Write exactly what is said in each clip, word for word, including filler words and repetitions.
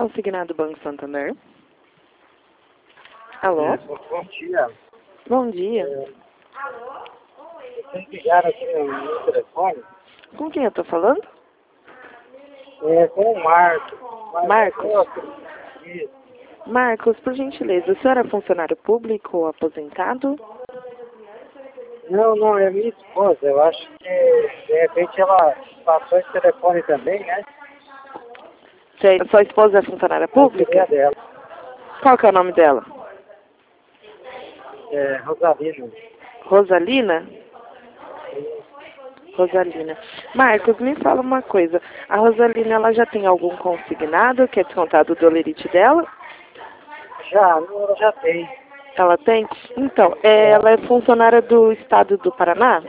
Consignado Banco Santander. Alô? É, bom dia. Bom dia. É, vocês ligaram aqui no meu telefone? Com quem eu tô falando? É, com o Marcos. Marcos? Isso. Marcos, por gentileza, o senhor é funcionário público ou aposentado? Não, não, é minha esposa. Eu acho que, de repente, ela passou esse telefone também, né? Cê- Sua esposa é funcionária A pública? filha dela. Qual que é o nome dela? É, Rosalina. Rosalina? Rosalina. Marcos, me fala uma coisa. A Rosalina, ela já tem algum consignado que é descontado do holerite dela? Já, não, ela já tem. Ela tem? Então, é, ela é funcionária do estado do Paraná?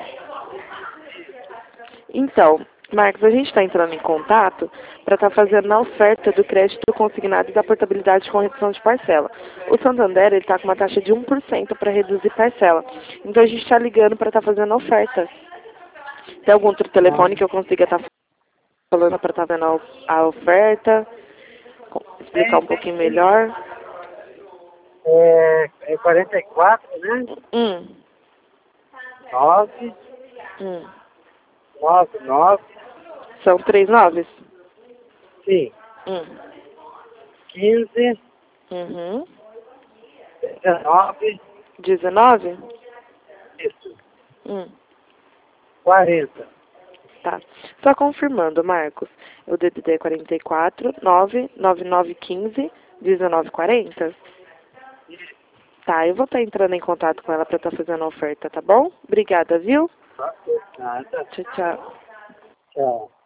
Então, Marcos, a gente está entrando em contato para estar fazendo a oferta do crédito consignado e da portabilidade com redução de parcela. O Santander está com uma taxa de um por cento para reduzir parcela. Então, a gente está ligando para estar fazendo a oferta. Tem algum outro telefone que eu consiga estar falando para estar vendo a, a oferta? Co- Explicar um Tem, tem pouquinho sim. melhor? É, é quarenta e quatro, né? Hum, nove, hum. nove, nove, São três noves? sim. Hum. quinze, Uhum. dezenove, dezenove? isso. Hum. quarenta. Tá. Só confirmando, Marcos. O D D D é quarenta e quatro, nove nove nove um cinco, dezenove quarenta? Tá, eu vou estar entrando em contato com ela para estar fazendo a oferta, tá bom? Obrigada, viu? Nada. Tchau, tchau. Tchau.